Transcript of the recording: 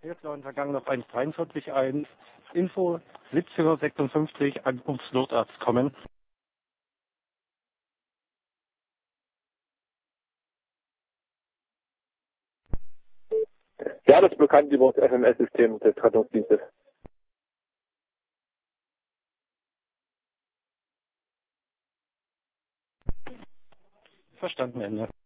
Untergang auf 143 ein. Info 17:56 Uhr, Ankunftsnotarzt kommen. Ja, das ist bekannt über das FMS-System des Rettungsdienstes. Verstanden, Ende.